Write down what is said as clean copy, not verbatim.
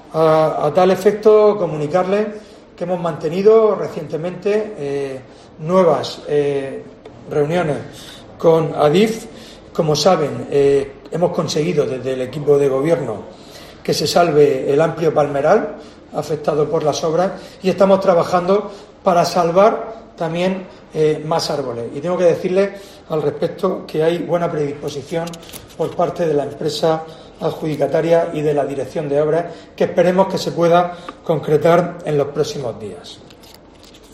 A tal efecto, comunicarles que hemos mantenido recientemente nuevas reuniones con Adif. Como saben, hemos conseguido desde el equipo de gobierno que se salve el amplio palmeral afectado por las obras y estamos trabajando para salvar también más árboles. Y tengo que decirles al respecto que hay buena predisposición por parte de la empresa adjudicataria y de la dirección de obras, que esperemos que se pueda concretar en los próximos días.